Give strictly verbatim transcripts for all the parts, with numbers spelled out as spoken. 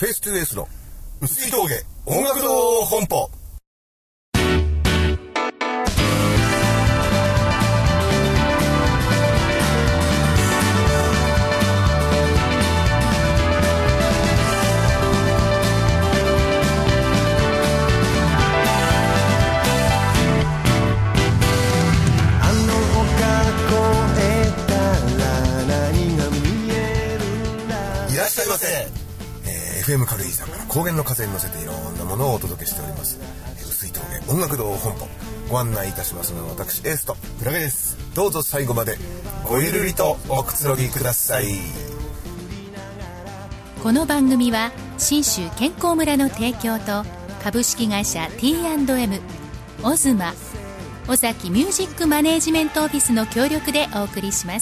フェイストゥフェイスの薄い峠音楽堂本舗。エフエム 軽井沢から高原の風に乗せていろんなものをお届けしております。薄い峠音楽堂本舗、ご案内いたしますのは私エースとクラゲです。 どうぞ最後までごゆるりとおくつろぎください。 この番組は信州健康村の提供と株式会社 ティーアンドエム、 オズマ、尾崎ミュージックマネージメントオフィスの協力でお送りします。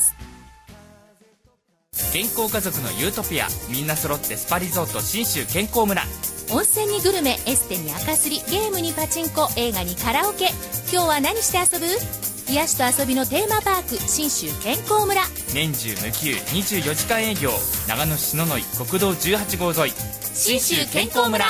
健康家族のユートピア、みんな揃ってスパリゾート信州健康村。 温泉にグルメ、エステに赤すり、ゲームにパチンコ、映画にカラオケ。今日は何して遊ぶ？癒しと遊びのテーマパーク信州健康村。 年中無休にじゅうよじかん営業、長野市篠ノ井国道じゅうはちごう沿い信州健康村。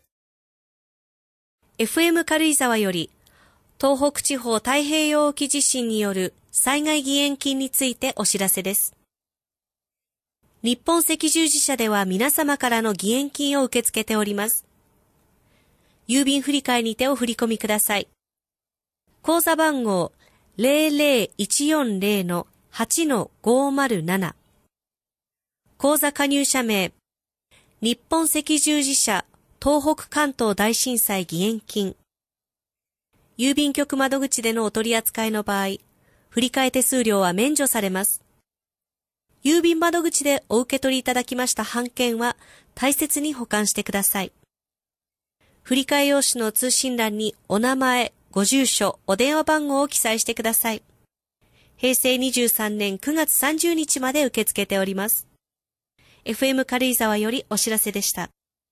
エフエム 軽井沢より東北地方太平洋沖地震による災害義援金についてお知らせです。日本赤十字社では皆様からの義援金を受け付けております。郵便振替にてお振り込みください。口座番号 ゼロゼロいちよんゼロのはちのごーまるなな。口座加入者名、日本赤十字社東北関東大震災義援金。郵便局窓口でのお取り扱いの場合、振替手数料は免除されます。郵便窓口でお受け取りいただきました半券は大切に保管してください。振替用紙の通信欄にお名前、ご住所、お電話番号を記載してください。へいせいにじゅうさんねんくがつさんじゅうにちまで受け付けております。エフエム 軽井沢よりお知らせでした。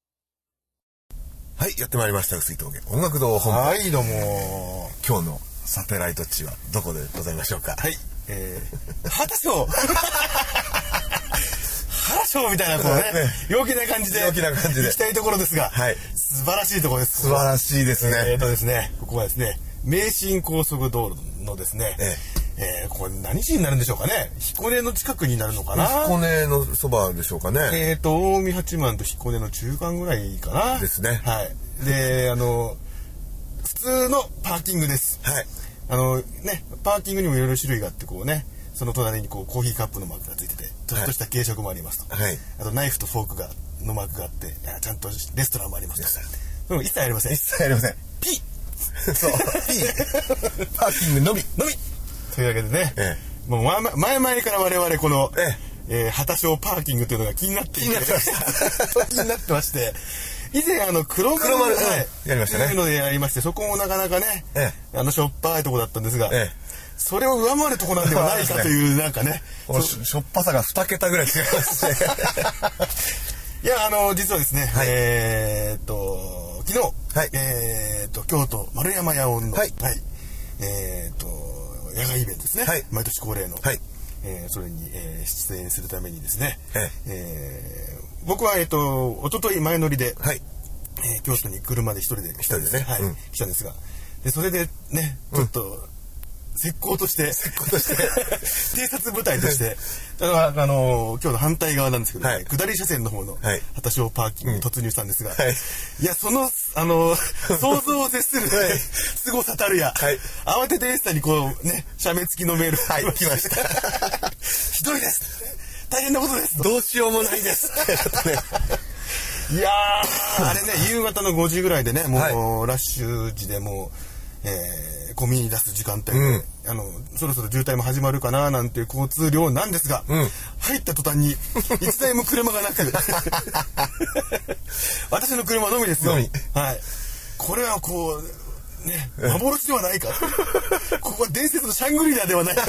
はい、やってまいりました薄い峠音楽堂本舗。 はい、どうも。 今日のサテライト地はどこでございましょうか？ はい、えー、原賞原賞みたいなこうね、陽気な感じで陽気な感じで行きたいところですが、はい、素晴らしいところです。 素晴らしいですね。 えーとですね、ここはですね、名神高速道路のですね、えええー、これ何市になるんでしょうかね。彦根の近くになるのかな。 彦根のそばでしょうかね。 えーと近江八幡と彦根の中間ぐらいかな。 ですね。 はい。で、あの普通のパーキングです。はい。あのね、パーキングにもいろいろ種類があってこうね、その隣にこうコーヒーカップのマークがついてて、ちょっとした軽食もありますと。はい。あとナイフとフォークがのマークがあって、ちゃんとレストランもありますと。でも一切ありません。 一切ありません。 ピッ。 そう。ピッ。パーキングのみのみ。というわけでね、ええ、もう前々から我々この、えええー、畑小パーキングというのが気になっていて、気になってました気になってまして、以前あの黒丸、 はい、やりましたね。 いうのでやりまして、そこもなかなかね、ええ、あのしょっぱいとこだったんですが、ええ、それを上回るとこなんではないかというなんかね、 し, しょっぱさがにけたぐらい違いますね。 いや、あの実はですね、はい、えー、っと昨日、はい、えー、っと京都丸山八音の、はいはい、えー、っと野外イベントですね、はい、毎年恒例の、はい、えー、それに、えー、出演するためにですね、ええー、僕は、えー、と一昨日前乗りで、はい、えー、京都に車で一人で一人でね、はい、うん、来たんですが、でそれでねちょっと、うん、石膏として石膏として偵察部隊としてあのあの今日の反対側なんですけど、ね、はい、下り車線の方の畑小パーキングに突入したんですが、うん、はい、いやそのあの想像を絶する、はい、凄さたるや、はい、慌ててエスタにこうね写メ付きのメールが、はい、来ましたひどいです、大変なことです、 どうしようもないですいやーあれね夕方のごじぐらいでねもう、はい、ラッシュ時でもう、えー、混み出す時間帯で、うん、あのそろそろ渋滞も始まるかななんていう交通量なんですが、うん、入った途端に一台も車がなく私の車のみですよ、はい、これはこうね幻ではないかここは伝説のシャングリラではないか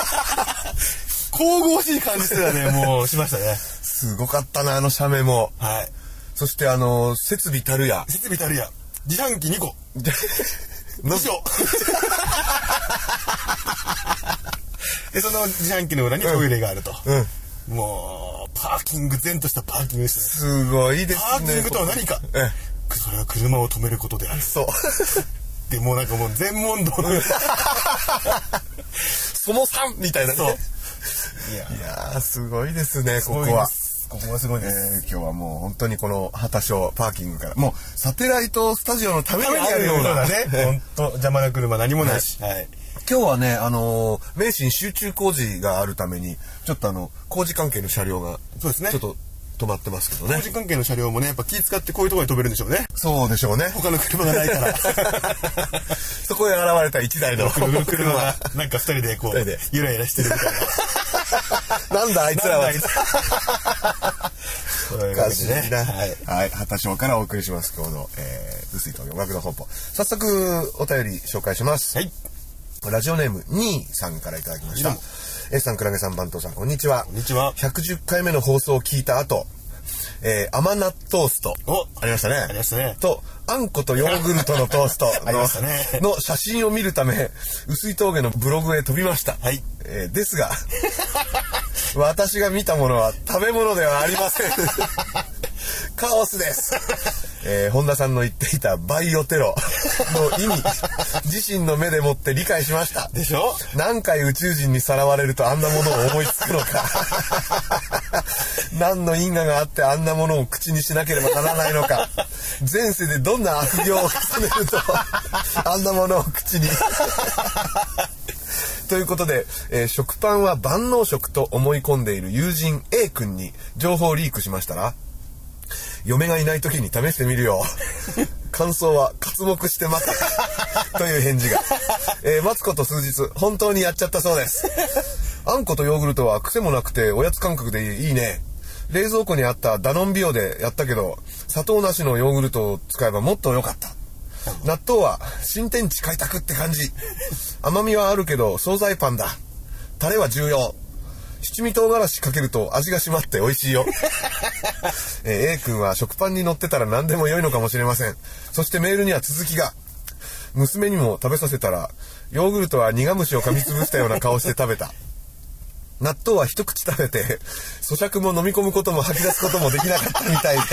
神々しい感じではねもうしましたね。 すごかったなあの写メも、はい、そしてあの設備たるや設備たるや自販機にこのしょでその自販機の裏にトイレがあると、うん、 もうパーキング前としたパーキングですね。 すごいですね。 パーキングとは何か。ええ、それは車を止めることである。 そうでもうなんかもう全問答のそのさんみたいなね。そう。いや、いやすごいですね、ここは。 ここはすごいです、 えー、今日はもう本当にこの畑小パーキングからもうサテライトスタジオのためにあるようなね、本当邪魔な車何もないし、はいはい、 今日はね、あのー、名神集中工事があるためにちょっとあの工事関係の車両がそうですねちょっと止まってますけどね。 工事関係の車両もねやっぱ気使ってこういうところに飛べるんでしょうね。 そうでしょうね。 他の車がないからそこへ現れた一台の車がなんか二人でこうゆらゆらしてるみたいななんだあいつらはおかしいね。 はい、はい、畑小からお送りします今日の、えー、臼井峠音楽の本舗。早速お便り紹介します。はい。ラジオネームにーさんからいただきました。S さん、クラゲさん、番頭さん、こんにちは。 こんにちは。 ひゃくじゅっかいめの放送を聞いた後、えー、甘納トーストありましたね。 ありましたね。 とあんことヨーグルトのトーストのありましたね。 の写真を見るため臼井峠のブログへ飛びました。はい。えー、ですが私が見たものは食べ物ではありません。カオスです。えー、本田さんの言っていたバイオテロの意味自身の目でもって理解しました。 でしょ。 何回宇宙人にさらわれるとあんなものを思いつくのか何の因果があってあんなものを口にしなければならないのか、前世でどんな悪行を重ねるとあんなものを口にということで、えー、食パンは万能食と思い込んでいる友人 A 君に情報リークしましたら、嫁がいない時に試してみるよ。感想は刮目して待ったという返事が、えー、待つこと数日本当にやっちゃったそうです。あんことヨーグルトは癖もなくておやつ感覚でいいね。冷蔵庫にあったダノンビオでやったけど砂糖なしのヨーグルトを使えばもっと良かった。納豆は新天地開拓って感じ。甘みはあるけど惣菜パンだ。タレは重要。七味唐辛子かけると味が締まって美味しいよ。えー、A 君は食パンに乗ってたら何でも良いのかもしれません。そしてメールには続きが。娘にも食べさせたらヨーグルトは苦虫を噛みつぶしたような顔して食べた。納豆は一口食べて咀嚼も飲み込むことも吐き出すこともできなかったみたいで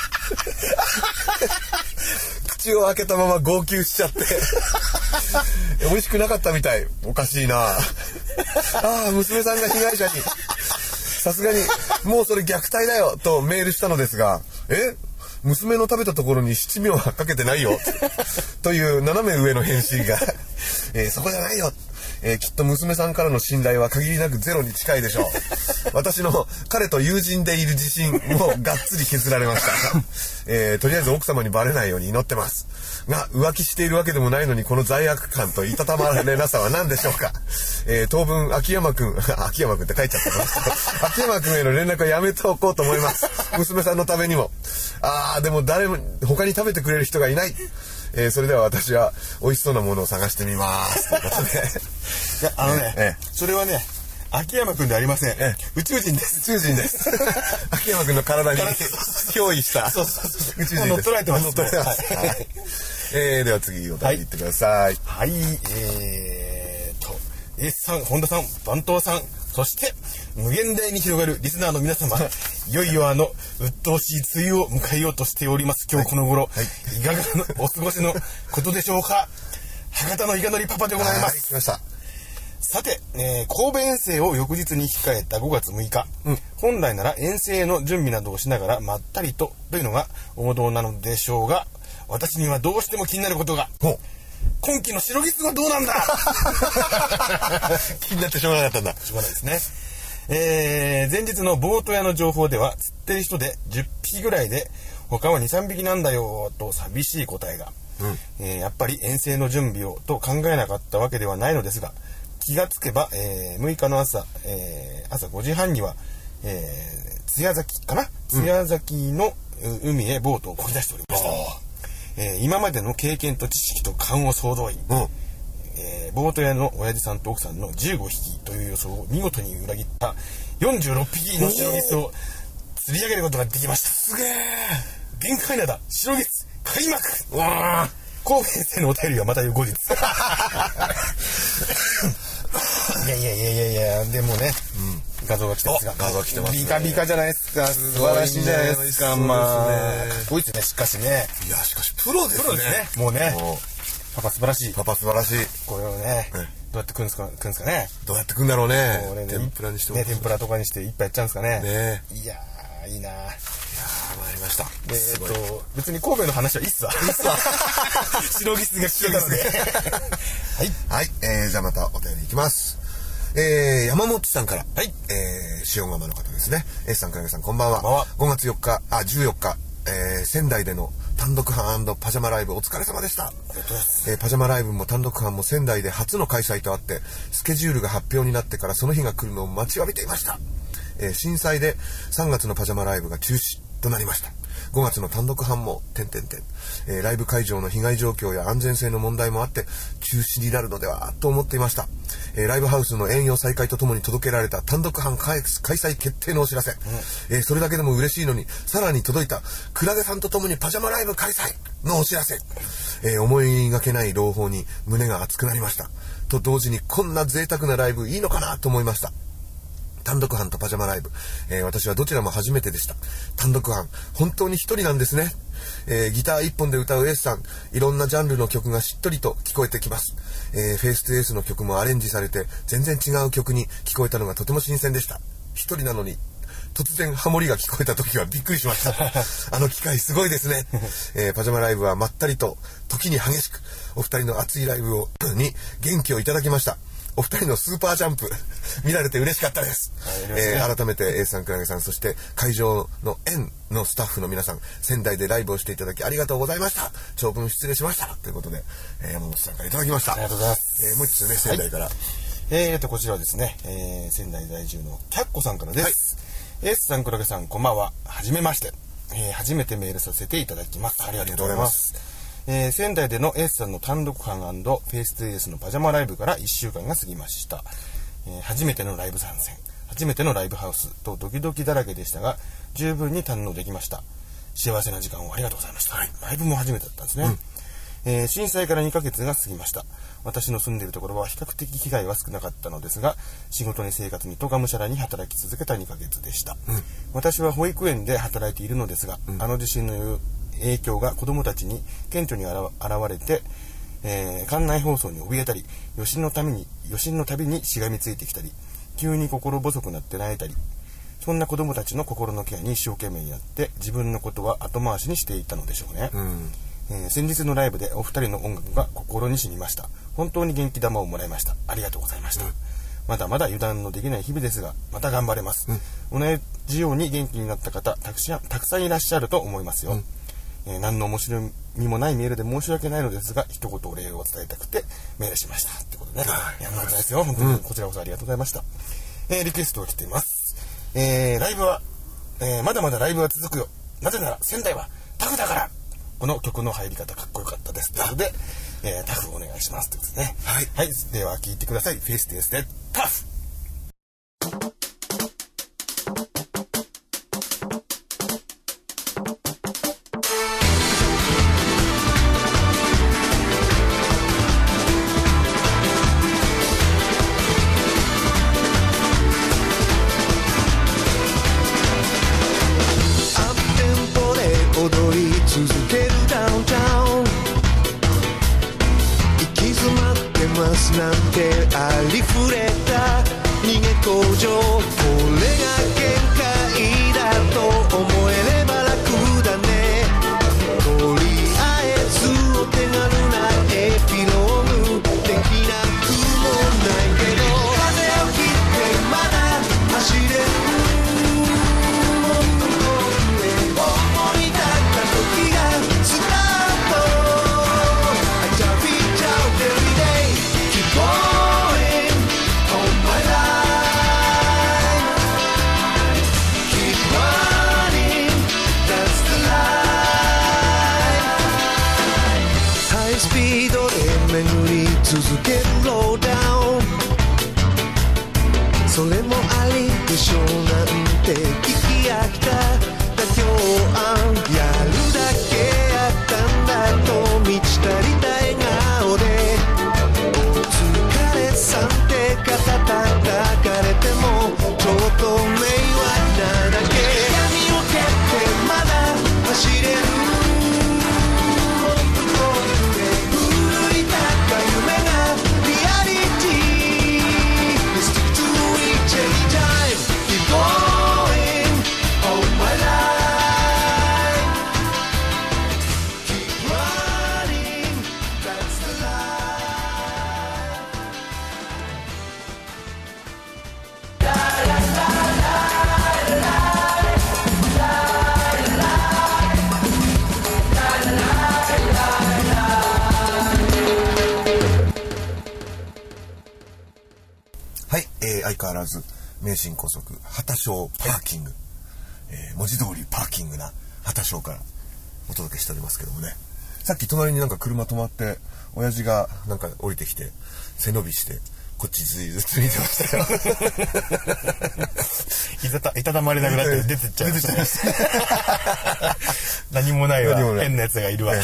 口を開けたまま号泣しちゃって美味しくなかったみたい。おかしいなあ。あ、娘さんが被害者にさすがにもうそれ虐待だよとメールしたのですが、え娘の食べたところに七味をかけてないよという斜め上の返信が、えー、そこじゃないよ、えー、きっと娘さんからの信頼は限りなくゼロに近いでしょう。私の彼と友人でいる自信もがっつり削られました。えー、とりあえず奥様にバレないように祈ってますが、浮気しているわけでもないのにこの罪悪感といたたまれなさは何でしょうか。えー、当分秋山くん秋山くんって書いちゃったの秋山くんへの連絡はやめておこうと思います。娘さんのためにも。あーでも誰も他に食べてくれる人がいない。えー、それでは私は美味しそうなものを探してみますということで。 いやあのね、ええ、それはね秋山くんでありません、ええ、宇宙人です。 宇宙人です。秋山くんの体に憑依したそうそうそう宇宙人です。 乗っ取られてます、ね、 乗っ取られてます、はい。えー、では次お便り言ってください。 はい、はい、えーと S さん、本田さん、番頭さん、そして無限大に広がるリスナーの皆様、いよいよあの鬱陶しい梅雨を迎えようとしております今日この頃、はい、いかがのお過ごしのことでしょうか。博多のいかのりパパでございます。 はい、来ました。 さて、えー、神戸遠征を翌日に控えたごがつむいか、うん、本来なら遠征の準備などをしながらまったりとというのが王道なのでしょうが、私にはどうしても気になることが、今期の白ギスはどうなんだ。 気になってしょうがなかったんだ。 しょうがないですね。えー、前日のボート屋の情報では釣ってる人でじゅっぴきぐらいで他は にさんびきなんだよと寂しい答えが、うんえー、やっぱり遠征の準備をと考えなかったわけではないのですが、気がつけば、えー、むいかの朝、えー、朝ごじはんには、えー、津屋崎かな、津屋崎の海へボートを漕ぎ出しておりました。えー、今までの経験と知識と勘を総動員、うんえー、ボート屋の親父さんと奥さんのじゅうごひきという予想を見事に裏切ったよんじゅうろっぴきの白ギスを釣り上げることができました。 すげー。 限界灘白ギス開幕。うわ神戸先生のお便りはまた後日。いやいやいやいやいやでもね、 画像が来てますが、 画像来てますね。 ビカビカじゃないですか。素晴らしいじゃないですか。まあ、かっこいいですね。しかしね。 いや、しかしプロですね。 プロですね。もうね。パパ素晴らしい。 パパ素晴らしい。 これをね、どうやって食うんですか、食うんですかね。 どうやって食うんだろうね。天ぷらにしても。 ね、天ぷらとかにして一杯やっちゃうんですかね。 ね。 いやー、いいなー。いやー、参りました。 えっと、別に神戸の話はいいっすわ。いいっすわ。白ギスが聞けたので。はい。 はい、えー、じゃあまたお便りいきます。えー、山本さんから、 はい、 えー、塩釜の方ですね。S さん、倉木さん、こんばんは。 こんばんは。 ごがつよっか、あ、じゅうよっか、えー、仙台での単独班&パジャマライブお疲れ様でした。 ありがとうございます。 えー、パジャマライブも単独班も仙台で初の開催とあって、スケジュールが発表になってからその日が来るのを待ちわびていました。えー、震災でさんがつのパジャマライブが中止となりました。ごがつの単独班も点々点、えー、ライブ会場の被害状況や安全性の問題もあって中止になるのではと思っていました。えー、ライブハウスの営業再開とともに届けられた単独班開催決定のお知らせ、うんえー、それだけでも嬉しいのにさらに届いたクラゲさんとともにパジャマライブ開催のお知らせ、えー、思いがけない朗報に胸が熱くなりました。と同時にこんな贅沢なライブいいのかなと思いました。単独班とパジャマライブ、えー、私はどちらも初めてでした。単独班本当に一人なんですね。えー、ギター一本で歌うエースさん、いろんなジャンルの曲がしっとりと聞こえてきます。えー、フェイストゥエースの曲もアレンジされて全然違う曲に聞こえたのがとても新鮮でした。一人なのに突然ハモリが聞こえた時はびっくりしましたあの機械すごいですね、えー、パジャマライブはまったりと時に激しくお二人の熱いライブをに元気をいただきました。お二人のスーパージャンプ見られて嬉しかったです、はいえー、改めて A さん、クラゲさん、そして会場の園のスタッフの皆さん、仙台でライブをしていただきありがとうございました。長文失礼しましたということで、えー、山本さんからいただきました。 ありがとうございます、 えー、もう一つね、仙台から、はい、 えーとこちらはですね、えー、仙台在住のキャッコさんからです、はい、A さん、クラゲさん、こんばんは。はじめまして、えー、初めてメールさせていただきます。ありがとうございます。えー、仙台でのエースさんの単独班&フェイストゥエースのパジャマライブからいっしゅうかんが過ぎました。えー、初めてのライブ参戦、初めてのライブハウスとドキドキだらけでしたが十分に堪能できました。幸せな時間をありがとうございました、はい、ライブも初めてだったんですね、うんえー、震災からにかげつが過ぎました。私の住んでいるところは比較的被害は少なかったのですが、仕事に生活にとがむしゃらに働き続けたにかげつでした、うん、私は保育園で働いているのですが、うん、あの地震の影響が子どもたちに顕著に現れて、えー、館内放送に怯えたり、余震のために余震のたびにしがみついてきたり、急に心細くなって泣いたり、そんな子どもたちの心のケアに一生懸命になって自分のことは後回しにしていたのでしょうね、うんえー、先日のライブでお二人の音楽が心に染みました。本当に元気玉をもらいました。ありがとうございました、うん、まだまだ油断のできない日々ですがまた頑張れます、うん、同じように元気になった方たくさん、たくさんいらっしゃると思いますよ、うんえー、何の面白みもないメールで申し訳ないのですが一言お礼を伝えたくてメールしましたってことね。いや、ありがとうございますよ。本当にこちらこそありがとうございました、うんえー、リクエストを来ています、えー、ライブは、えー、まだまだライブは続くよ。なぜなら仙台はタフだから。この曲の入り方かっこよかったですということで、えー、タフお願いしますということですね。はい、はい、では聴いてください。フェイストゥエースでタフ。 続けるダウンタウン、行き詰まってますなんてありふれた逃げ工場、これが限界だと思えれば楽だね。とりあえずお手軽なエピローグできなくもないけど、風を切ってまだ走れる。 はい、 相変わらず名神高速畑小パーキング、えー、文字通りパーキングな畑小からお届けしておりますけどもね。さっき隣になんか車止まって親父がなんか降りてきて背伸びしてこっちずいずつ見てましたよ。 いたたいたたまれなくなって出てっちゃいましたね。何もないわ、変なやつがいるわ。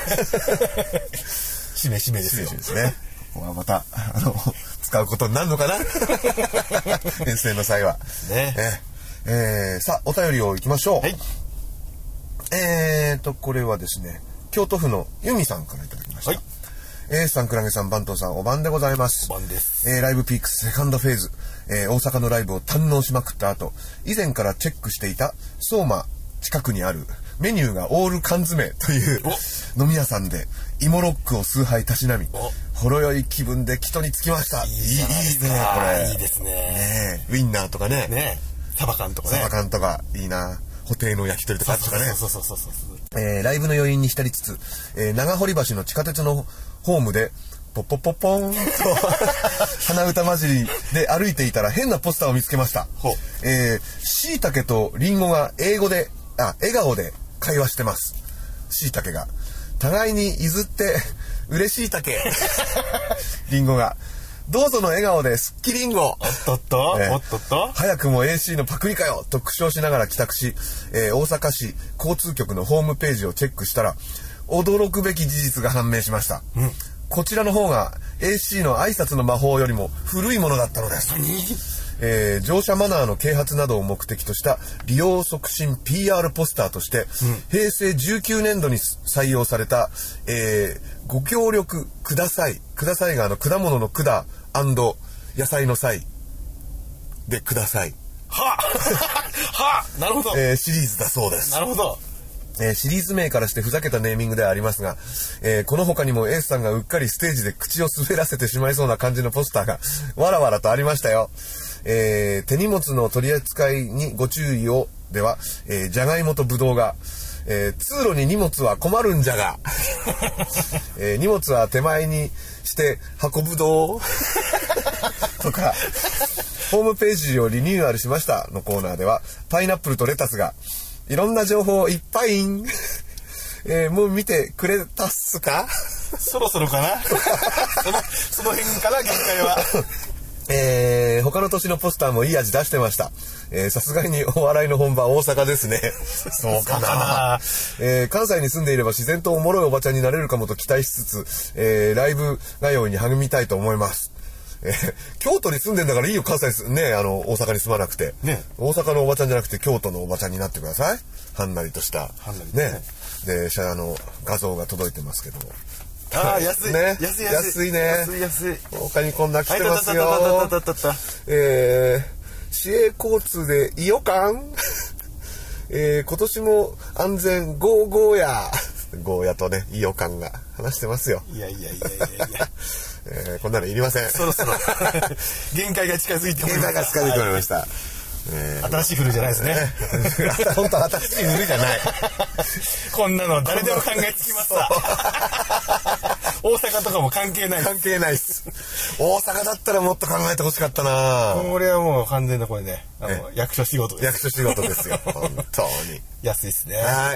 しめしめですよ。 ですね。ここはまたあの使うことになるのかな。遠征の際は。 ね。 えー、えー、さあお便りをいきましょう。 はい。 えーとこれはですね京都府の由美さんからいただきました。はい。エースさん、クラゲさん、バントンさん、お晩でございます。 お晩です。 えー、ライブピークスセカンドフェーズ、えー、大阪のライブを堪能しまくった後、以前からチェックしていた相馬近くにあるメニューがオール缶詰という飲み屋さんで芋ロックを数杯たしなみ、ほろ酔い気分で帰途に着きました。いい、いいねこれ。 いいですね。 ねウインナーとかね。 ねサバ缶とかね。 サバ缶とかいいな。布袋の焼き鳥とかとかね。 そうそうそうそうそう。 えー、ライブの余韻に浸りつつ、えー、長堀橋の地下鉄のホームでポッポッポッポーンと鼻歌混じりで歩いていたら変なポスターを見つけました。えー、椎茸とリンゴが英語であ笑顔で会話してます。椎茸が互いに譲って嬉しい茸リンゴがどうぞの笑顔ですっきりんご。 おっとっと、えー、おっとっと早くも エーシー のパクリかよと苦笑しながら帰宅し、えー、大阪市交通局のホームページをチェックしたら驚くべき事実が判明しました。うん、こちらの方が エーシー の挨拶の魔法よりも古いものだったのです。えー、乗車マナーの啓発などを目的とした利用促進 ピーアール ポスターとして、うん、平成じゅうきゅうねんどに採用された、えー、ご協力くださいくださいがあの果物の果野菜の菜でくださいはあはあなるほど、 えー、シリーズだそうです。 なるほど。 えー、シリーズ名からしてふざけたネーミングではありますが、えー、この他にもエースさんがうっかりステージで口を滑らせてしまいそうな感じのポスターがわらわらとありましたよ。えー、手荷物の取り扱いにご注意をでは、えー、じゃがいもとぶどうが、えー、通路に荷物は困るんじゃが、えー、荷物は手前にして運ぶどうとかホームページをリニューアルしましたのコーナーではパイナップルとレタスがいろんな情報いっぱいえー、もう見てくれたっすかそろそろかなその、その辺かな限界は。 えー、他の年のポスターもいい味出してました。さすがにお笑いの本場大阪ですね。そうかな、えー、関西に住んでいれば自然とおもろいおばちゃんになれるかもと期待しつつ、えー、ライブ通いに励みたいと思います。えー、京都に住んでんだからいいよ関西すねあの大阪に住まなくて、ね、大阪のおばちゃんじゃなくて京都のおばちゃんになってください。はんなりとしたはんなりね、ねであの画像が届いてますけども。 ああ安いね安い安いね安い安い他にこんな来てますよ。えー、市営交通で伊予間えー、今年も安全ゴーゴーやゴーヤとね伊予間が話してますよ。 いやいやいやいやいやえー、こんなのいりません。 そろそろ限界が近づいておりました。 限界が近づいておりました。えー、新しい古じゃないですね。 本当新しい古じゃない。 こんなの誰でも考えつきますさ。大阪とかも関係ない。 関係ないです。大阪だったらもっと考えてほしかったな。 これはもう完全なこれね、あの役所仕事です。 役所仕事ですよ。本当に。 安いですね。 はい。 はい。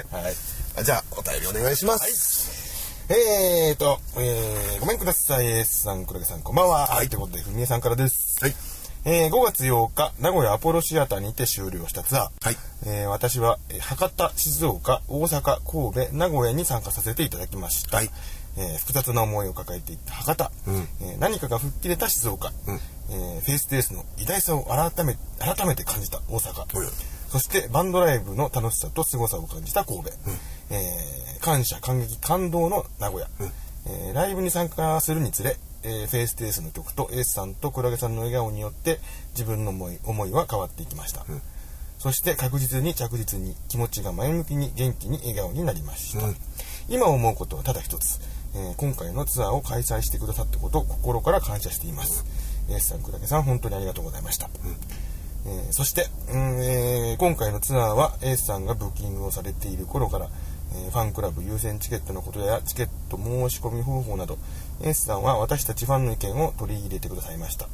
じゃあお便りお願いします。 はい、えーと、えー、ごめんください。エースさん、黒毛さん、こんばんは。はい。ということで、ふみえさんからです。はい。えー、ごがつようか名古屋アポロシアターにて終了したツアー、はいえー、私は博多、静岡、大阪、神戸、名古屋に参加させていただきました、はいえー、複雑な思いを抱えていった博多、うんえー、何かが吹っ切れた静岡、うんえー、フェイステースの偉大さを改め、改めて感じた大阪、うん、そしてバンドライブの楽しさと凄さを感じた神戸、うんえー、感謝、感激、感動の名古屋、うんえー、ライブに参加するにつれえー、フェイステースの曲とエースさんとクラゲさんの笑顔によって自分の思い、思いは変わっていきました、うん、そして確実に着実に気持ちが前向きに元気に笑顔になりました、うん、今思うことはただ一つ、えー、今回のツアーを開催してくださったことを心から感謝しています、うん、エースさん、クラゲさん本当にありがとうございました、うんえー、そして、うんえー、今回のツアーはエースさんがブッキングをされている頃からファンクラブ優先チケットのことやチケット申し込み方法などエースさんは私たちファンの意見を取り入れてくださいました、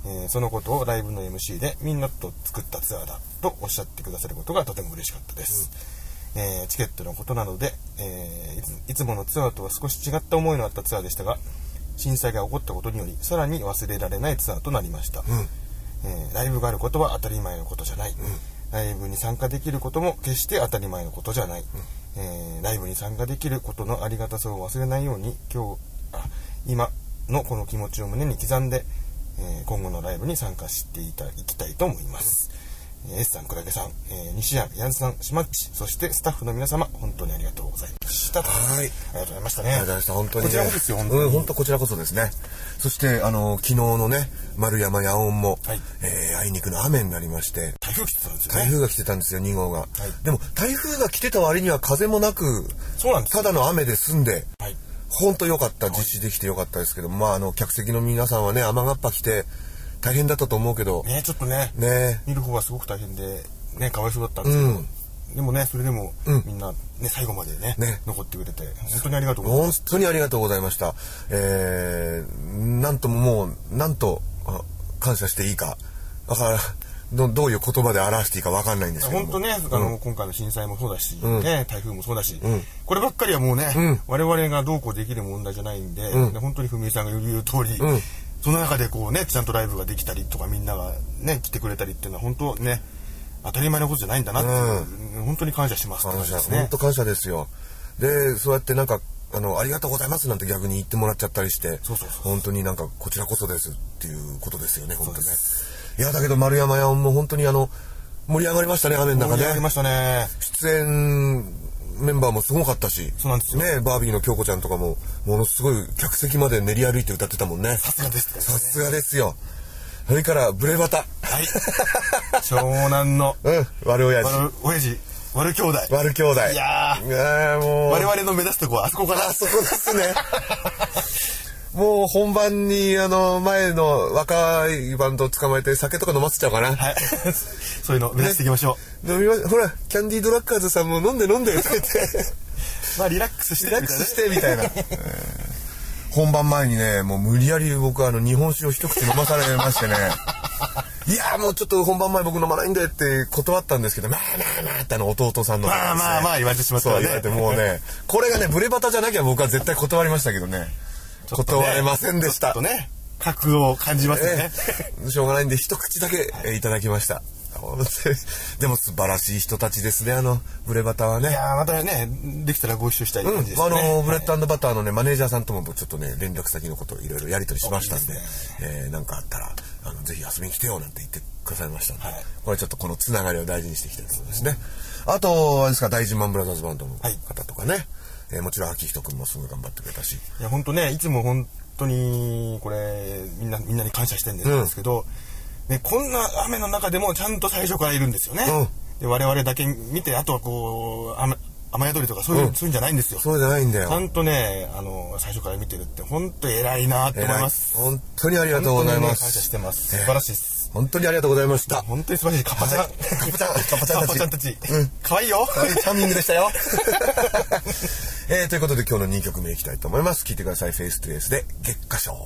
えー、そのことをライブの エムシー でみんなと作ったツアーだとおっしゃってくださることがとても嬉しかったです、うんえー、チケットのことなので、えー、いつ、いつものツアーとは少し違った思いのあったツアーでしたが、震災が起こったことによりさらに忘れられないツアーとなりました、うんえー、ライブがあることは当たり前のことじゃない、うん、ライブに参加できることも決して当たり前のことじゃない、うんえー、ライブに参加できることのありがたさを忘れないように今日あ今のこの気持ちを胸に刻んで、えー、今後のライブに参加していただきたいと思います、うん、S さん、クラゲさん、えー、西谷、ヤンさん、シマッチ、そしてスタッフの皆様本当にありがとうございましたはいありがとうございましたね。 ありがとうございました。本当に、ね、 こちらこそですよ本当に、 うん、本当こちらこそですね。そしてあの昨日のね丸山野音も、はいえー、あいにくの雨になりまして、 台風来てたんですよね。 台風が来てたんですよに号が、はい、でも台風が来てた割には風もなく、 そうなんですただの雨で済んで、 はい、 本当良かった、実施できて良かったですけど、まああの客席の皆さんはね雨がっぱ来て大変だったと思うけどね、ちょっとねね見る方はすごく大変でねかわいそうだったんですけど、うんでもねそれでも、うん、みんなね最後まで ね, ね残ってくれて本当にありがとうございます。 本当にありがとうございました。えー、なんとももうなんと感謝していいかだからど, どういう言葉で表していいか分かんないんですけども、 本当ねあの、うん、今回の震災もそうだし、うんね、台風もそうだし、うん、こればっかりはもうね、うん、我々がどうこうできる問題じゃないんで、うん、で本当に文江さんが言う通り、うん、その中でこうねちゃんとライブができたりとかみんながね来てくれたりっていうのは本当ね当たり前のことじゃないんだなっていう、うん、本当に感謝しますって感じですね。 本当感謝ですよ。でそうやってなんかあのありがとうございますなんて逆に言ってもらっちゃったりして、そうそうそう本当になんかこちらこそですっていうことですよね本当ね。いやだけど丸山屋も本当にあの盛り上がりましたね雨の中で。 盛り上がりましたね。 出演メンバーもすごかったし、 そうなんですよね。バービーの京子ちゃんとかもものすごい客席まで練り歩いて歌ってたもんね。 さすがです、ね、 さすがですよ。それからブレバタ、はい、 長男の、 うん、悪親父悪親父悪兄弟悪兄弟いやーいやーもう我々の目指すとこはあそこかな。 あそこですねもう本番にあの前の若いバンドを捕まえて酒とか飲ませちゃうかな、 はい、そういうの目指していきましょう、 ね、飲みまほらキャンディードラッカーズさんも飲んで飲んでって言ってまあリラックスしてリラックスしてみたいな本番前にねもう無理やり僕はあの日本酒を一口飲まされましてねいやもうちょっと本番前僕飲まないんでって断ったんですけどまあまあまあってあの弟さんの、 ね、まあまあまあ言われてしまったらねそう言われてもうねこれがねブレバタじゃなきゃ僕は絶対断りましたけどねね断れませんでした。 ちょっとね覚悟を感じますね、 えー、しょうがないんで一口だけ、えー、いただきました。でも素晴らしい人たちですねあのブレバタはね。 いやまたねできたらご一緒したい感じですね、 うん、あのブレッド&バターのねマネージャーさんともちょっとね連絡先のことをいろいろやり取りしましたんで、いいですね、えー、なんかあったらあのぜひ遊びに来てよなんて言ってくださいましたんで、はい、これちょっとこのつながりを大事にしていきたいと思いますね。あとあれですか大臣マンブラザーズバンドの方とかね、はいえー、もちろん秋人くんもすごい頑張ってくれたし、 いや本当ねいつも本当にこれみんなみんなに感謝してるんですけど、うんね、こんな雨の中でもちゃんと最初からいるんですよね、うん、で我々だけ見てあとはこう雨雨宿りとかそういう、うん、そういうんじゃないんですよ。 そうじゃないんだよ。 ちゃんとねあの最初から見てるって本当偉いなと思います。 本当にありがとうございます。 感謝してます。素晴らしいです。 本当にありがとうございました。 本当に素晴らしい。カッパちゃん、はい、カッパちゃん、カッパちゃんたち、カッパちゃんたち、うん、可愛いよ。可愛いチャーミングでしたよ。 えー、ということで今日のにきょくめいきたいと思います。聴いてください。フェイストゥフェイスで月下賞。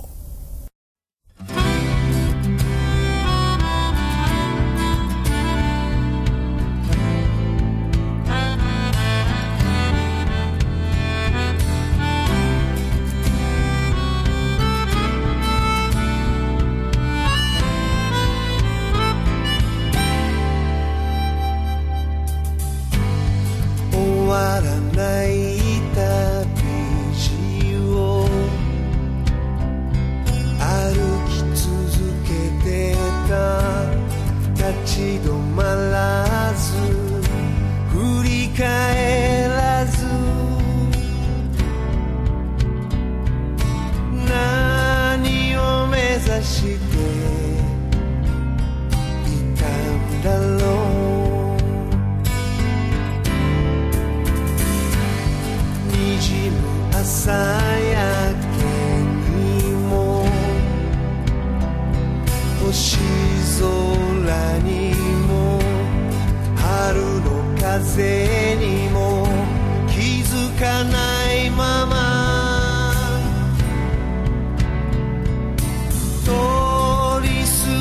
風にも気づかないまま通り過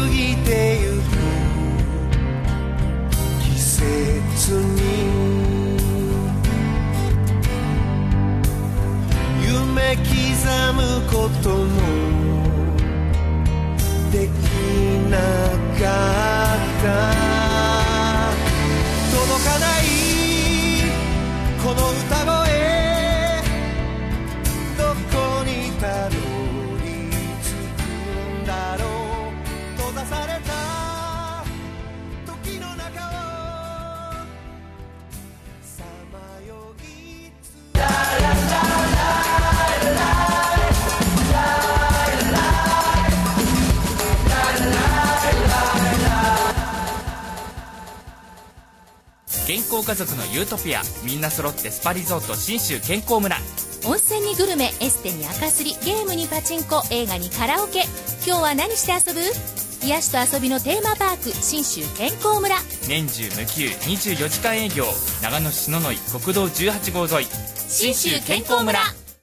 で刻むこともできなかった届かないこの歌声どこにたどり着くんだろう閉ざされた時の中をさまよいつラララララ健康家族のユートピア、みんな揃ってスパリゾート信州健康村。 温泉にグルメ、エステに赤すり、ゲームにパチンコ、映画にカラオケ。今日は何して遊ぶ？癒しと遊びのテーマパーク、信州健康村。 年中無休にじゅうよじかん営業、長野市篠ノ井国道じゅうはち号沿い、信州健康村。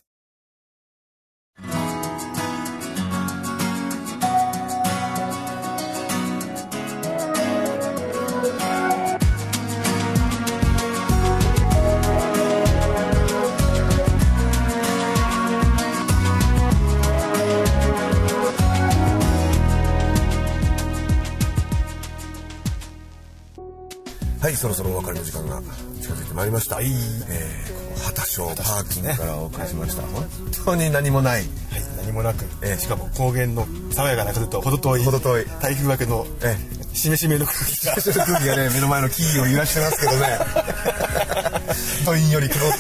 はい、そろそろお別れの時間が近づいてまいりました。はい、えー、畑小パーキングからお送りしました。本当に何もない、はい、 何もなく、えー、しかも高原の爽やかな風と程遠い程遠い台風明けの、えー、しめしめの空気が空気がね目の前の木々を揺らしてますけどねどんより曇って、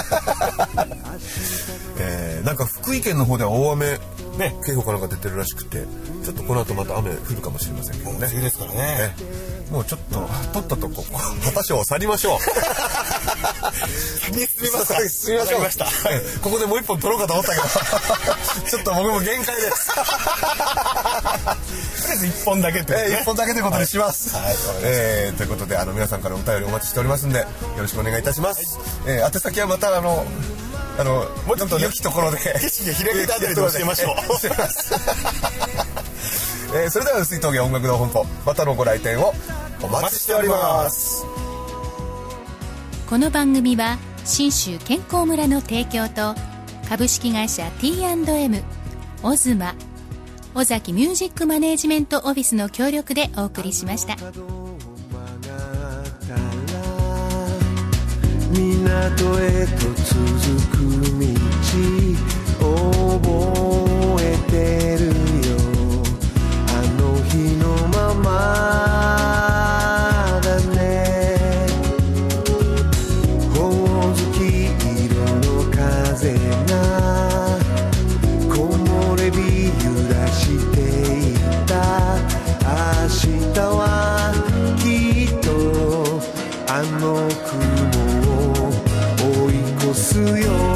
えー、なんか福井県の方では大雨ね、警報かなんか出てるらしくて、ちょっとこの後また雨降るかもしれませんけどね。 梅雨ですからね。 もうちょっと取ったとこ畑小を去りましょう。 先に進みますか。 進みましょう。ここでもう一本取ろうかと思ったけど、ちょっと僕も限界です。 とりあえず一本だけって、ね、 えー、一本だけということにします。はいはい、えー、ということであの皆さんからお便りお待ちしておりますんでよろしくお願いいたします。はい、えー、宛先はまたあの。あのもうちょっと良きところで景色が開けたあたりで教えましょう。 えー、それでは薄い峠音楽の本舗、またのご来店をお待ちしております。 この番組は信州健康村の提供と株式会社 ティーアンドエム、 オズマ、尾崎ミュージックマネージメントオフィスの協力でお送りしました。 港へと続く道覚えてるよ、あの日のままだね。ほおずき色の風が木漏れ日揺らしていた。明日はきっとあの雲を追い越すよ